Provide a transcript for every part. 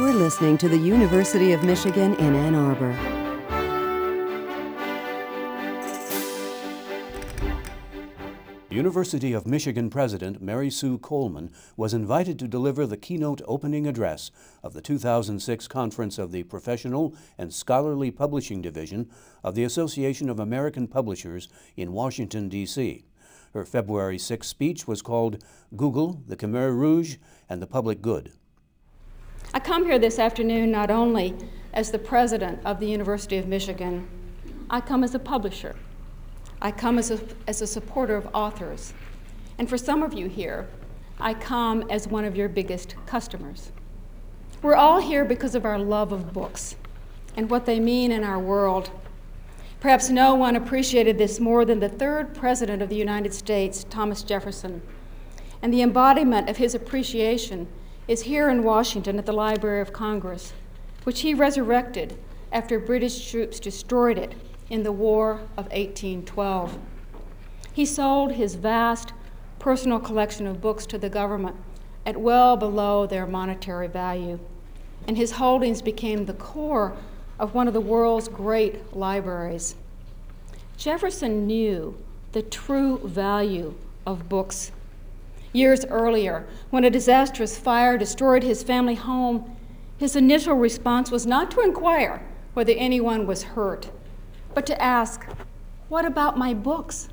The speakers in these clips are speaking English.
You're listening to the University of Michigan in Ann Arbor. University of Michigan President Mary Sue Coleman was invited to deliver the keynote opening address of the 2006 Conference of the Professional and Scholarly Publishing Division of the Association of American Publishers in Washington, D.C. Her February 6 speech was called Google, the Khmer Rouge, and the Public Good. I come here this afternoon not only as the president of the University of Michigan, I come as a publisher. I come as a supporter of authors. And for some of you here, I come as one of your biggest customers. We're all here because of our love of books and what they mean in our world. Perhaps no one appreciated this more than the third president of the United States, Thomas Jefferson. And the embodiment of his appreciation is here in Washington at the Library of Congress, which he resurrected after British troops destroyed it in the War of 1812. He sold his vast personal collection of books to the government at well below their monetary value, and his holdings became the core of one of the world's great libraries. Jefferson knew the true value of books. Years earlier, when a disastrous fire destroyed his family home, his initial response was not to inquire whether anyone was hurt, but to ask, what about my books?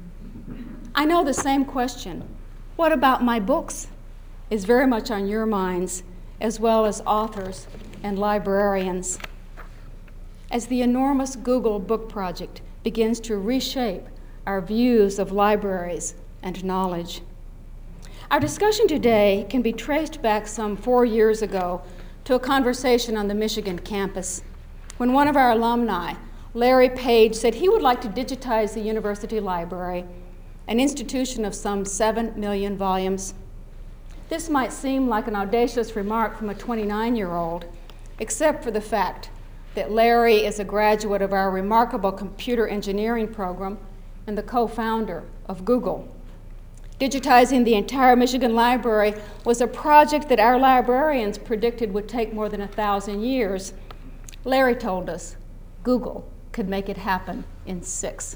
I know the same question, what about my books, is very much on your minds, as well as authors and librarians. As the enormous Google Book Project begins to reshape our views of libraries and knowledge. Our discussion today can be traced back some 4 years ago to a conversation on the Michigan campus, when one of our alumni, Larry Page, said he would like to digitize the university library, an institution of some 7 million volumes. This might seem like an audacious remark from a 29-year-old, except for the fact that Larry is a graduate of our remarkable computer engineering program and the co-founder of Google. Digitizing the entire Michigan library was a project that our librarians predicted would take more than 1,000 years. Larry told us Google could make it happen in 6.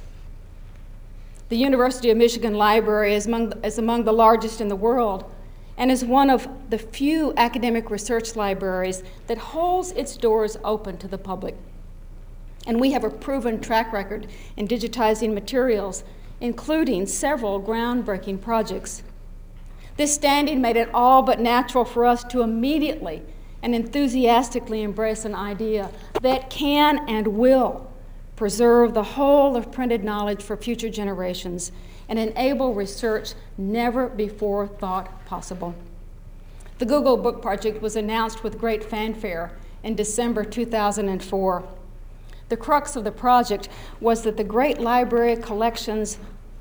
The University of Michigan Library is among the largest in the world and is one of the few academic research libraries that holds its doors open to the public. And we have a proven track record in digitizing materials, including several groundbreaking projects. This standing made it all but natural for us to immediately and enthusiastically embrace an idea that can and will preserve the whole of printed knowledge for future generations and enable research never before thought possible. The Google Book Project was announced with great fanfare in December 2004. The crux of the project was that our great library collections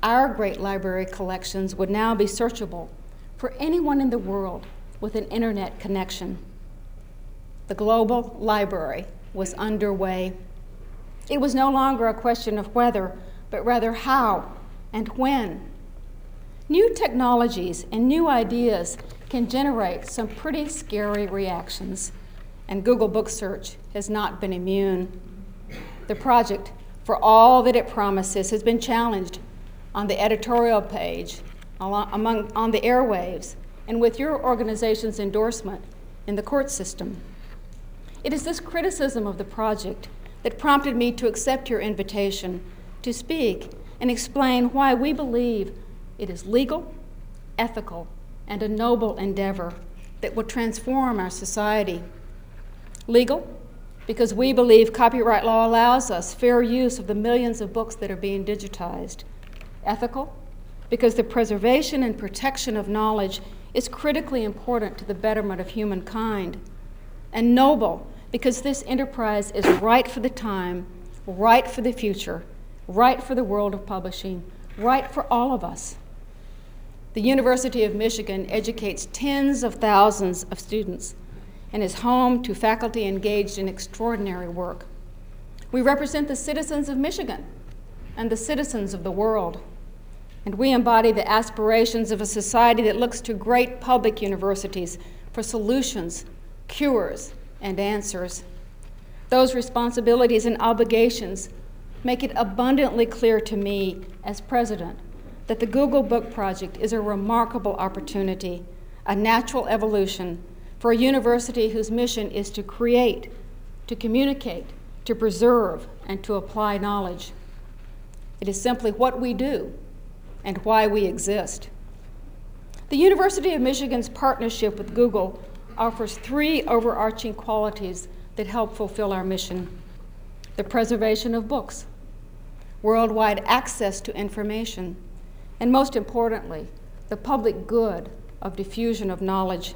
would now be searchable for anyone in the world with an internet connection. The global library was underway. It was no longer a question of whether, but rather how and when. New technologies and new ideas can generate some pretty scary reactions, and Google Book Search has not been immune. The project, for all that it promises, has been challenged on the editorial page, on the airwaves, and with your organization's endorsement in the court system. It is this criticism of the project that prompted me to accept your invitation to speak and explain why we believe it is legal, ethical, and a noble endeavor that will transform our society. Legal, because we believe copyright law allows us fair use of the millions of books that are being digitized. Ethical, because the preservation and protection of knowledge is critically important to the betterment of humankind. And noble, because this enterprise is right for the time, right for the future, right for the world of publishing, right for all of us. The University of Michigan educates tens of thousands of students and is home to faculty engaged in extraordinary work. We represent the citizens of Michigan and the citizens of the world, and we embody the aspirations of a society that looks to great public universities for solutions, cures, and answers. Those responsibilities and obligations make it abundantly clear to me as president that the Google Book Project is a remarkable opportunity, a natural evolution for a university whose mission is to create, to communicate, to preserve, and to apply knowledge. It is simply what we do and why we exist. The University of Michigan's partnership with Google offers three overarching qualities that help fulfill our mission: the preservation of books, worldwide access to information, and most importantly, the public good of diffusion of knowledge.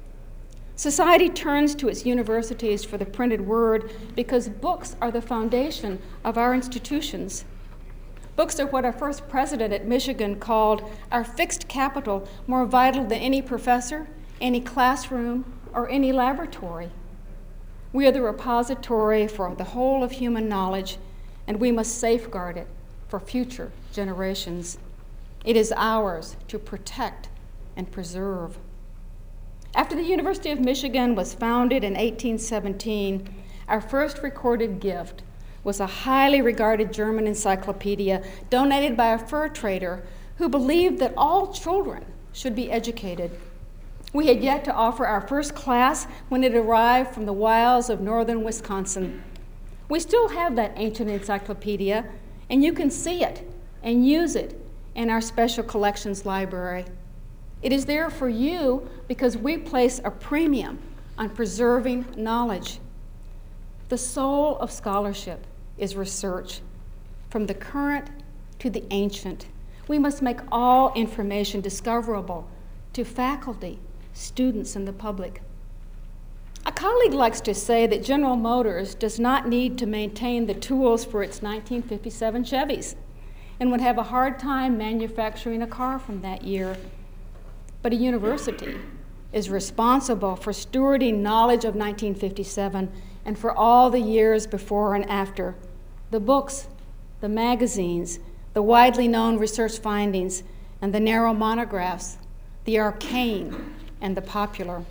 Society turns to its universities for the printed word because books are the foundation of our institutions. Books are what our first president at Michigan called our fixed capital, more vital than any professor, any classroom, or any laboratory. We are the repository for the whole of human knowledge, and we must safeguard it for future generations. It is ours to protect and preserve. After the University of Michigan was founded in 1817, our first recorded gift was a highly regarded German encyclopedia donated by a fur trader who believed that all children should be educated. We had yet to offer our first class when it arrived from the wilds of northern Wisconsin. We still have that ancient encyclopedia, and you can see it and use it in our special collections library. It is there for you because we place a premium on preserving knowledge. The soul of scholarship is research, from the current to the ancient. We must make all information discoverable to faculty, students, and the public. A colleague likes to say that General Motors does not need to maintain the tools for its 1957 Chevys and would have a hard time manufacturing a car from that year. But a university is responsible for stewarding knowledge of 1957 and for all the years before and after. The books, the magazines, the widely known research findings, and the narrow monographs, the arcane and the popular.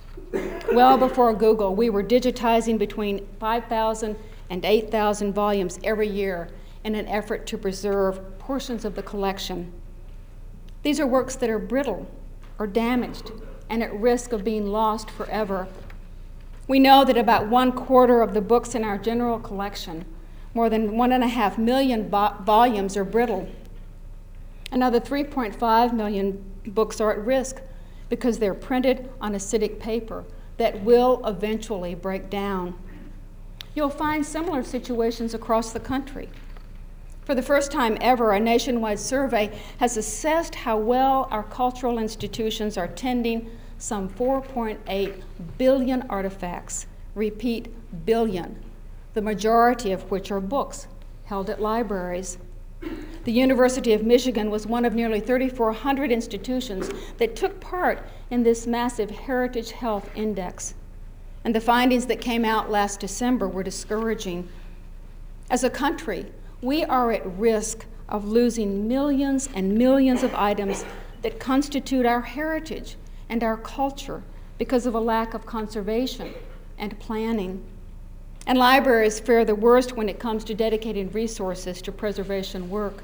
Well before Google, we were digitizing between 5,000 and 8,000 volumes every year in an effort to preserve portions of the collection. These are works that are brittle or damaged and at risk of being lost forever. We know that about 1/4 of the books in our general collection, more than 1.5 million volumes, are brittle. Another 3.5 million books are at risk because they're printed on acidic paper that will eventually break down. You'll find similar situations across the country. For the first time ever, a nationwide survey has assessed how well our cultural institutions are tending some 4.8 billion artifacts, repeat, billion, the majority of which are books held at libraries. The University of Michigan was one of nearly 3,400 institutions that took part in this massive Heritage Health Index. And the findings that came out last December were discouraging. As a country, we are at risk of losing millions and millions of items that constitute our heritage and our culture because of a lack of conservation and planning. And libraries fare the worst when it comes to dedicating resources to preservation work.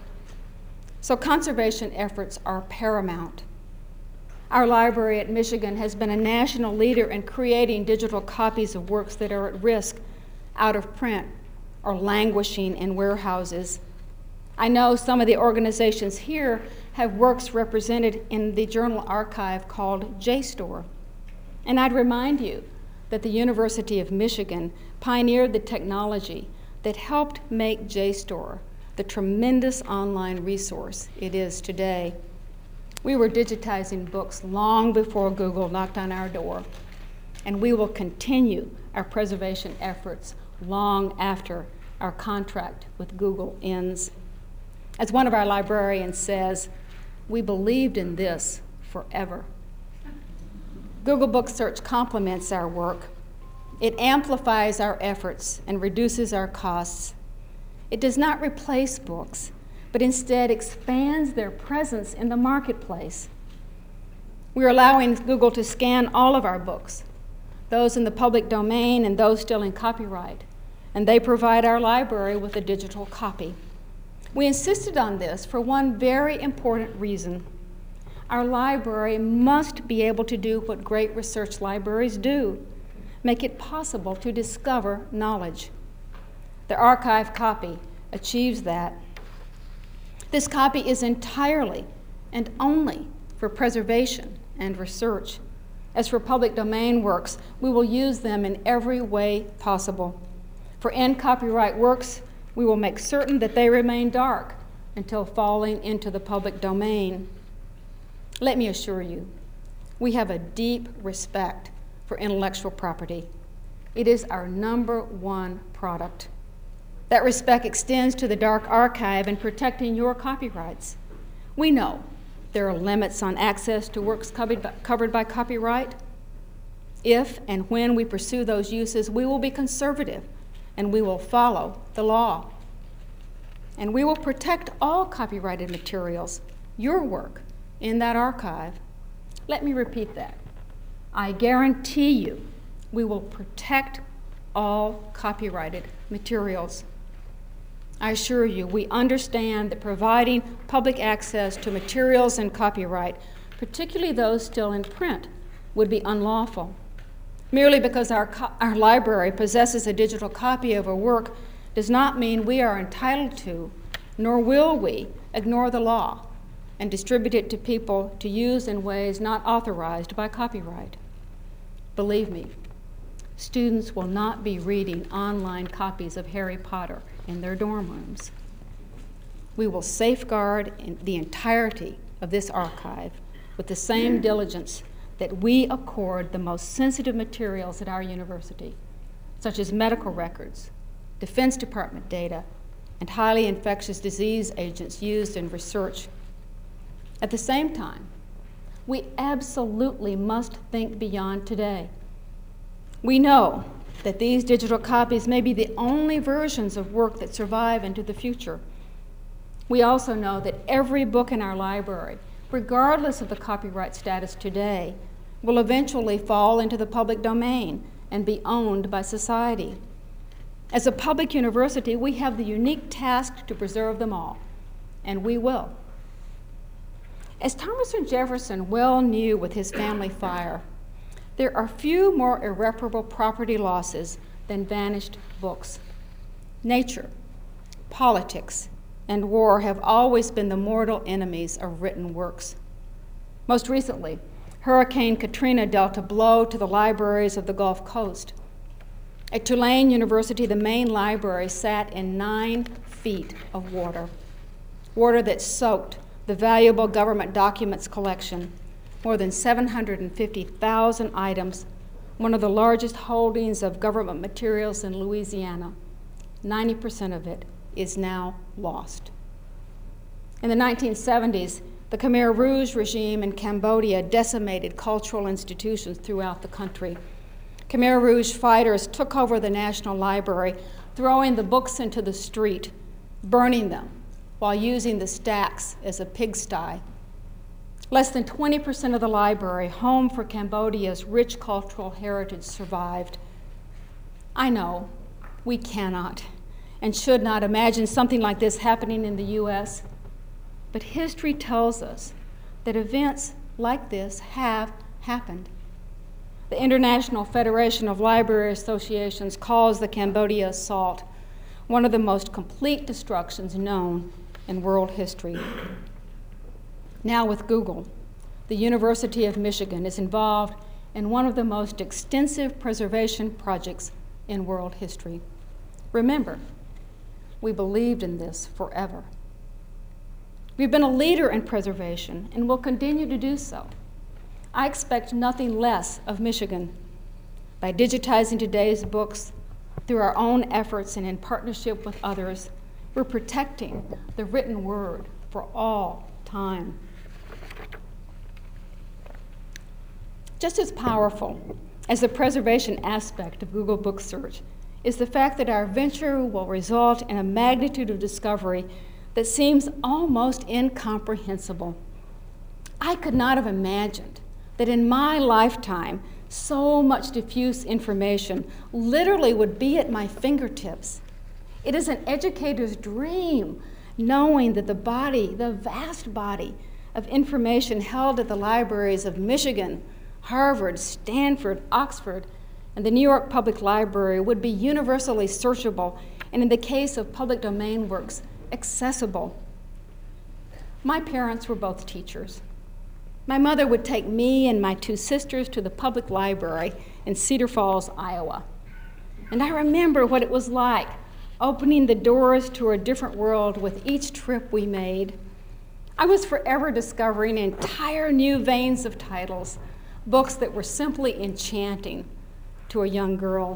So conservation efforts are paramount. Our library at Michigan has been a national leader in creating digital copies of works that are at risk, out of print, or languishing in warehouses. I know some of the organizations here have works represented in the journal archive called JSTOR. And I'd remind you that the University of Michigan pioneered the technology that helped make JSTOR the tremendous online resource it is today. We were digitizing books long before Google knocked on our door, and we will continue our preservation efforts long after our contract with Google ends. As one of our librarians says, we believed in this forever. Google Book Search complements our work. It amplifies our efforts and reduces our costs. It does not replace books, but instead expands their presence in the marketplace. We're allowing Google to scan all of our books, those in the public domain and those still in copyright, and they provide our library with a digital copy. We insisted on this for one very important reason. Our library must be able to do what great research libraries do, make it possible to discover knowledge. The archive copy achieves that. This copy is entirely and only for preservation and research. As for public domain works, we will use them in every way possible. For in-copyright works, we will make certain that they remain dark until falling into the public domain. Let me assure you, we have a deep respect for intellectual property. It is our #1 product. That respect extends to the dark archive and protecting your copyrights. We know there are limits on access to works covered by copyright. If and when we pursue those uses, we will be conservative and we will follow the law. And we will protect all copyrighted materials, your work, in that archive. Let me repeat that. I guarantee you we will protect all copyrighted materials. I assure you, we understand that providing public access to materials and copyright, particularly those still in print, would be unlawful. Merely because our library possesses a digital copy of a work does not mean we are entitled to, nor will we, ignore the law and distribute it to people to use in ways not authorized by copyright. Believe me, students will not be reading online copies of Harry Potter in their dorm rooms. We will safeguard the entirety of this archive with the same diligence that we accord the most sensitive materials at our university, such as medical records, Defense Department data, and highly infectious disease agents used in research. At the same time, we absolutely must think beyond today. We know that these digital copies may be the only versions of work that survive into the future. We also know that every book in our library, regardless of the copyright status today, will eventually fall into the public domain and be owned by society. As a public university, we have the unique task to preserve them all, and we will. As Thomas Jefferson well knew with his family fire, there are few more irreparable property losses than vanished books. Nature, politics, and war have always been the mortal enemies of written works. Most recently, Hurricane Katrina dealt a blow to the libraries of the Gulf Coast. At Tulane University, the main library sat in 9 feet of water that soaked the valuable government documents collection, more than 750,000 items, one of the largest holdings of government materials in Louisiana. 90% of it is now lost. In the 1970s, the Khmer Rouge regime in Cambodia decimated cultural institutions throughout the country. Khmer Rouge fighters took over the National Library, throwing the books into the street, burning them, while using the stacks as a pigsty. Less than 20% of the library, home for Cambodia's rich cultural heritage, survived. I know we cannot and should not imagine something like this happening in the U.S., but history tells us that events like this have happened. The International Federation of Library Associations calls the Cambodia assault one of the most complete destructions known in world history. Now with Google, the University of Michigan is involved in one of the most extensive preservation projects in world history. Remember, we believed in this forever. We've been a leader in preservation and will continue to do so. I expect nothing less of Michigan. By digitizing today's books through our own efforts and in partnership with others, we're protecting the written word for all time. Just as powerful as the preservation aspect of Google Book Search is the fact that our venture will result in a magnitude of discovery that seems almost incomprehensible. I could not have imagined that in my lifetime, So much diffuse information literally would be at my fingertips. It is an educator's dream knowing that the vast body of information held at the libraries of Michigan, Harvard, Stanford, Oxford, and the New York Public Library would be universally searchable, and in the case of public domain works, accessible. My parents were both teachers. My mother would take me and my two sisters to the public library in Cedar Falls, Iowa. And I remember what it was like, opening the doors to a different world with each trip we made. I was forever discovering entire new veins of titles, books that were simply enchanting to a young girl.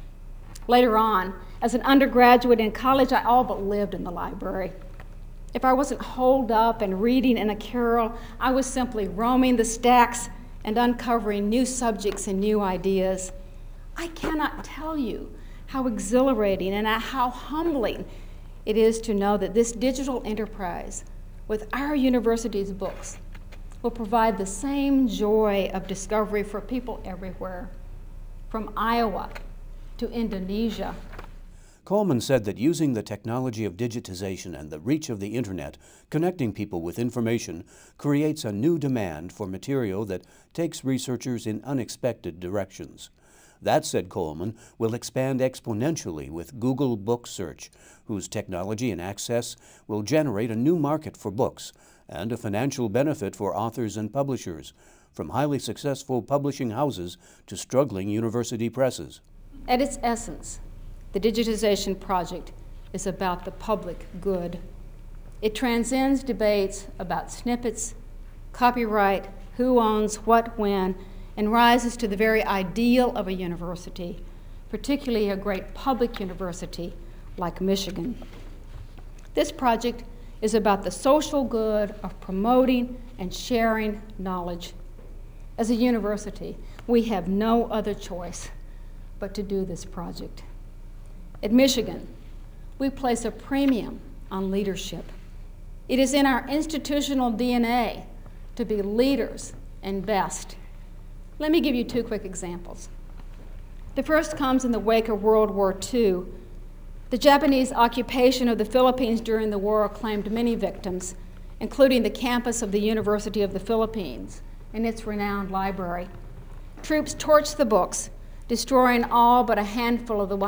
Later on, as an undergraduate in college, I all but lived in the library. If I wasn't holed up and reading in a carrel, I was simply roaming the stacks and uncovering new subjects and new ideas. I cannot tell you how exhilarating and how humbling it is to know that this digital enterprise with our university's books will provide the same joy of discovery for people everywhere, from Iowa to Indonesia. Coleman said that using the technology of digitization and the reach of the internet, connecting people with information, creates a new demand for material that takes researchers in unexpected directions. That, said Coleman, will expand exponentially with Google Book Search, whose technology and access will generate a new market for books and a financial benefit for authors and publishers, from highly successful publishing houses to struggling university presses. At its essence, the digitization project is about the public good. It transcends debates about snippets, copyright, who owns what when, and rises to the very ideal of a university, particularly a great public university like Michigan. This project is about the social good of promoting and sharing knowledge. As a university, we have no other choice but to do this project. At Michigan, we place a premium on leadership. It is in our institutional DNA to be leaders and best. Let me give you two quick examples. The first comes in the wake of World War II. The Japanese occupation of the Philippines during the war claimed many victims, including the campus of the University of the Philippines and its renowned library. Troops torched the books, destroying all but a handful of the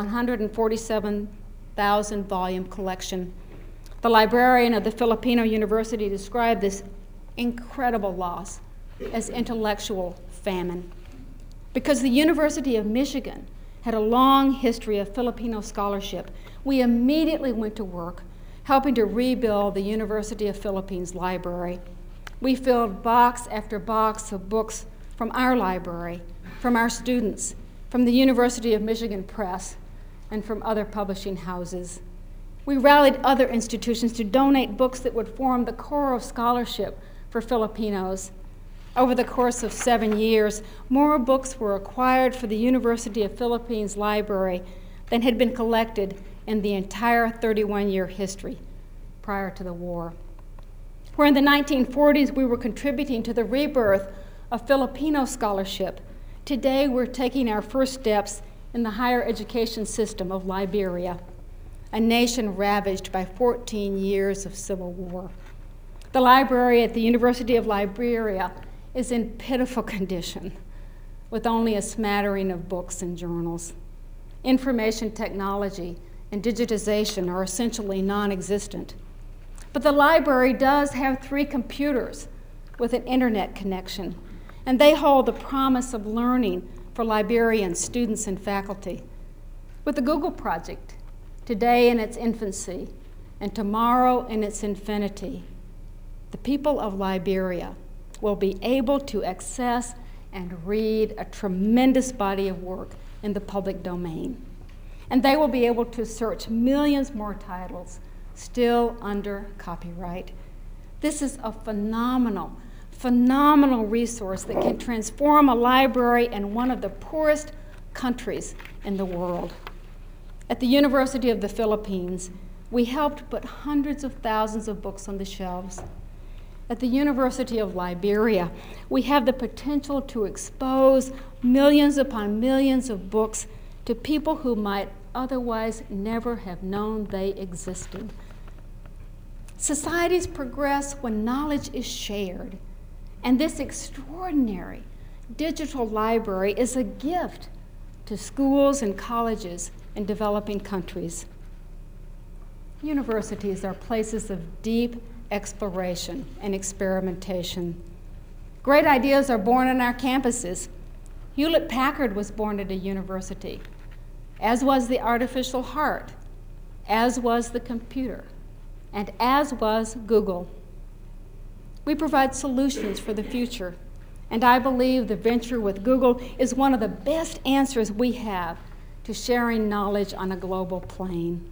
147,000-volume collection. The librarian of the Filipino University described this incredible loss as intellectual famine. Because the University of Michigan had a long history of Filipino scholarship, we immediately went to work helping to rebuild the University of Philippines library. We filled box after box of books from our library, from our students, from the University of Michigan Press, and from other publishing houses. We rallied other institutions to donate books that would form the core of scholarship for Filipinos. Over the course of 7 years, more books were acquired for the University of Philippines Library than had been collected in the entire 31-year history prior to the war. Where in the 1940s we were contributing to the rebirth of Filipino scholarship, today we're taking our first steps in the higher education system of Liberia, a nation ravaged by 14 years of civil war. The library at the University of Liberia is in pitiful condition, with only a smattering of books and journals. Information technology and digitization are essentially non-existent. But the library does have 3 computers with an internet connection, and they hold the promise of learning for Liberian students and faculty. With the Google Project, today in its infancy and tomorrow in its infinity, the people of Liberia will be able to access and read a tremendous body of work in the public domain. And they will be able to search millions more titles still under copyright. This is a phenomenal resource that can transform a library in one of the poorest countries in the world. At the University of the Philippines, we helped put hundreds of thousands of books on the shelves. At the University of Liberia, we have the potential to expose millions upon millions of books to people who might otherwise never have known they existed. Societies progress when knowledge is shared, and this extraordinary digital library is a gift to schools and colleges in developing countries. Universities are places of deep exploration and experimentation. Great ideas are born on our campuses. Hewlett-Packard was born at a university, as was the artificial heart, as was the computer, and as was Google. We provide solutions for the future, and I believe the venture with Google is one of the best answers we have to sharing knowledge on a global plane.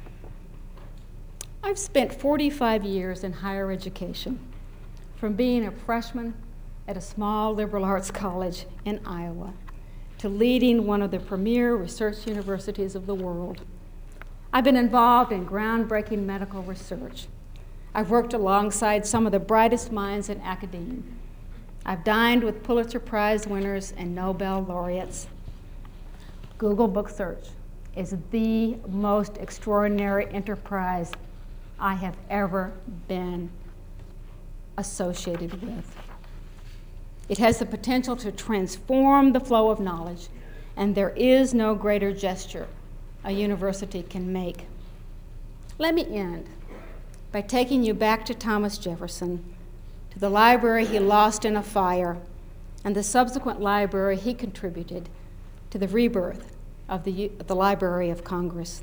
I've spent 45 years in higher education, from being a freshman at a small liberal arts college in Iowa to leading one of the premier research universities of the world. I've been involved in groundbreaking medical research. I've worked alongside some of the brightest minds in academia. I've dined with Pulitzer Prize winners and Nobel laureates. Google Book Search is the most extraordinary enterprise I have ever been associated with. It has the potential to transform the flow of knowledge, and there is no greater gesture a university can make. Let me end by taking you back to Thomas Jefferson, to the library he lost in a fire, and the subsequent library he contributed to the rebirth of the Library of Congress.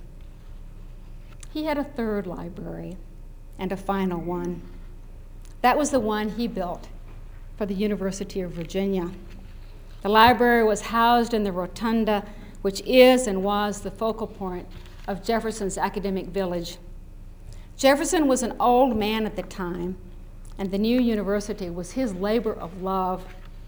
He had a third library and a final one. That was the one he built for the University of Virginia. The library was housed in the rotunda, which is and was the focal point of Jefferson's academic village. Jefferson was an old man at the time, and the new university was his labor of love.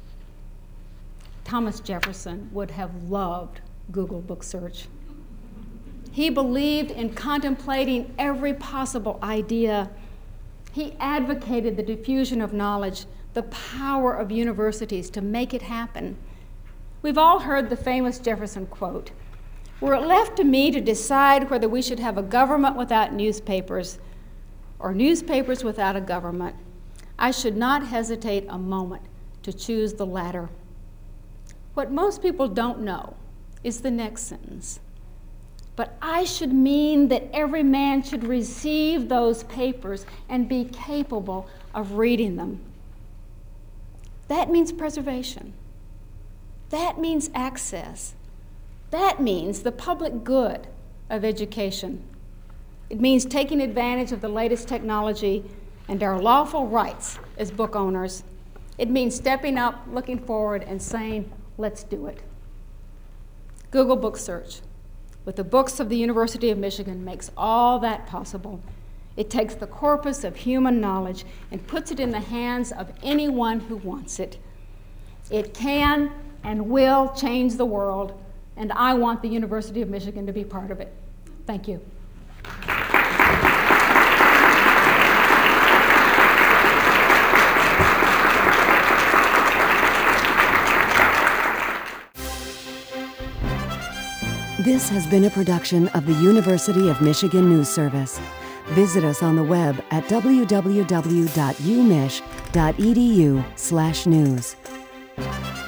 Thomas Jefferson would have loved Google Book Search. He believed in contemplating every possible idea. He advocated the diffusion of knowledge, the power of universities to make it happen. We've all heard the famous Jefferson quote, "Were it left to me to decide whether we should have a government without newspapers or newspapers without a government, I should not hesitate a moment to choose the latter." What most people don't know is the next sentence. "But I should mean that every man should receive those papers and be capable of reading them." That means preservation. That means access. That means the public good of education. It means taking advantage of the latest technology and our lawful rights as book owners. It means stepping up, looking forward, and saying, let's do it. Google Book Search, with the books of the University of Michigan, makes all that possible. It takes the corpus of human knowledge and puts it in the hands of anyone who wants it. It can and will change the world, and I want the University of Michigan to be part of it. Thank you. This has been a production of the University of Michigan News Service. Visit us on the web at www.umich.edu/news.